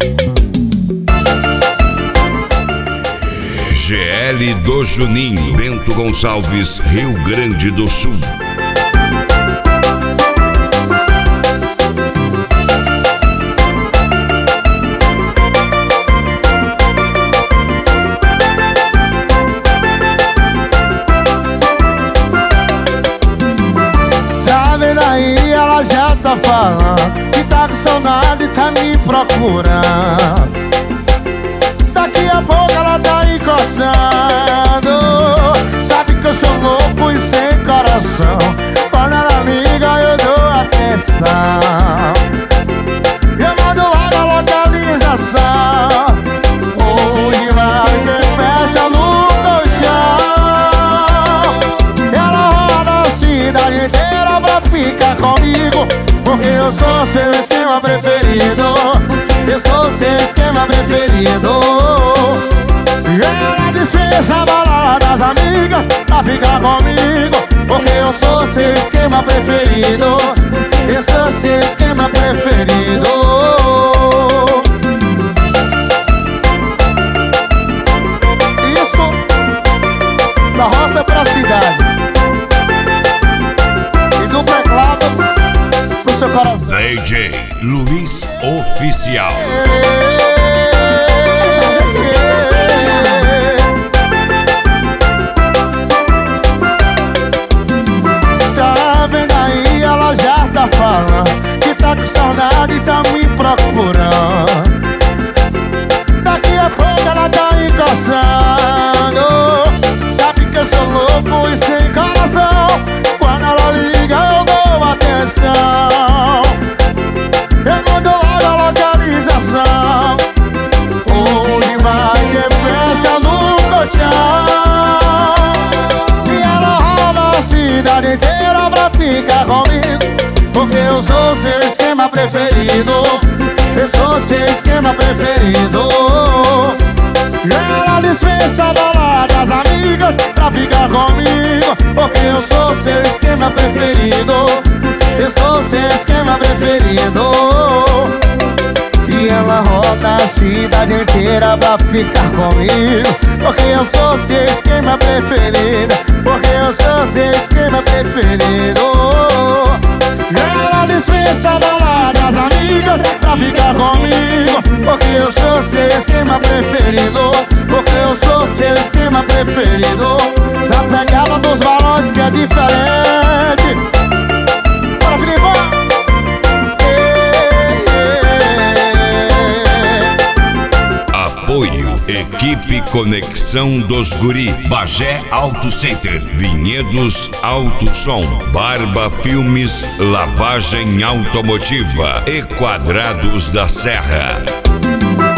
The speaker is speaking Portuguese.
GL do Juninho, Bento Gonçalves, Rio Grande do Sul. Tá vendo aí, ela já tá falando que tá com saudade, tá me procurando. Daqui a pouco ela tá encostando. Sabe que eu sou louco e sem coração. Quando ela liga eu dou atenção. Eu mando logo a localização. Hoje vai ter festa no colchão. Ela roda a cidade inteira pra ficar comigo, porque eu sou seu esquema preferido. Eu sou seu esquema preferido. Ela dispensa a balada das amigas pra ficar comigo, porque eu sou seu esquema preferido. Eu sou seu esquema preferido. Isso da roça pra cidade e do teclado pro seu coração. DJ Luiz Oficial. Tá vendo aí, ela já tá falando que tá com saudade e tá me procurando. Daqui a pouco ela tá encostando. Sabe que eu sou louco e sem coração. Quando ela liga eu dou atenção. Eu mando logo a localização. Hoje vai ter festa no colchão. E ela roda a cidade inteira pra ficar comigo, porque eu sou seu esquema preferido. Eu sou seu esquema preferido. Ela dispensa a balada das amigas pra ficar comigo, porque eu sou seu esquema preferido. Eu sou seu esquema preferido. E ela roda a cidade inteira pra ficar comigo, porque eu sou seu esquema preferido. Porque eu sou seu esquema preferido. Ela dispensa a balada das amigas pra ficar comigo, porque eu sou seu esquema preferido. Porque eu sou seu esquema preferido. Na pegada dos balões que é diferente. Bora, Filipão! Apoio Equipe Conexão dos Guri, Bagé Auto Center, Vinhedos Auto Som, Barba Filmes, Lavagem Automotiva e Quadrados da Serra.